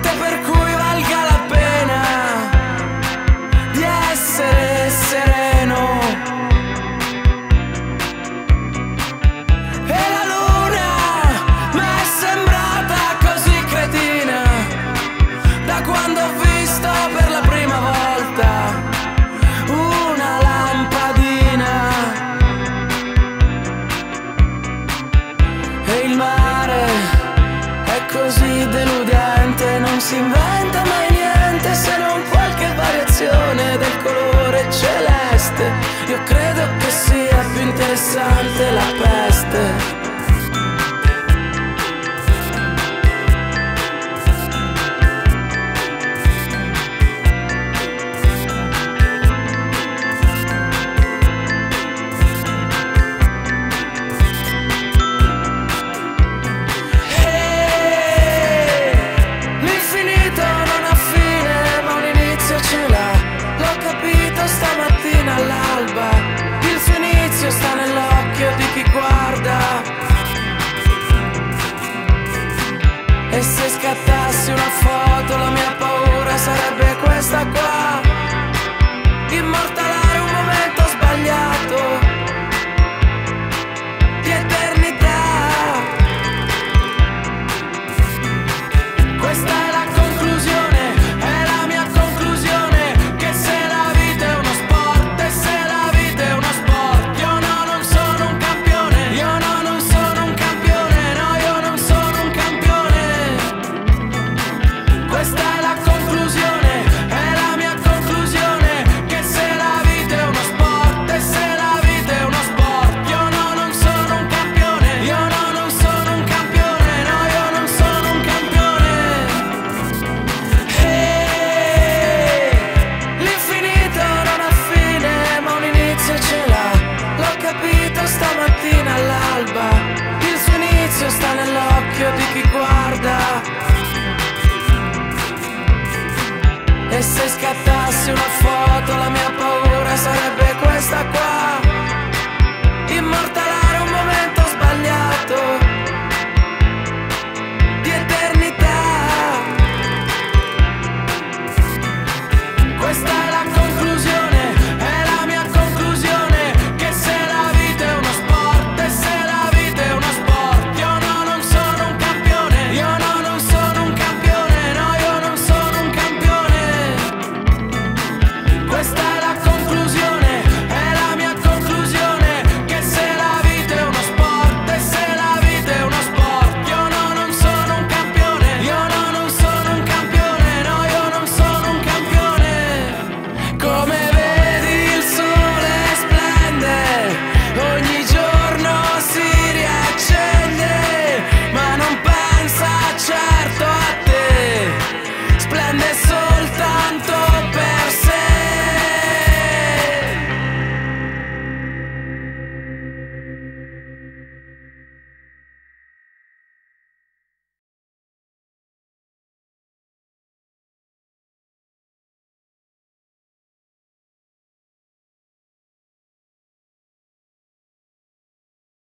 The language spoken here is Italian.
per cui valga la pena di essere sereno. E la luna m'è sembrata così cretina da quando ho visto per la prima volta una lampadina. E il mare è così deludente, non si inventa mai niente se non qualche variazione del colore celeste. Io credo che sia più interessante la pelle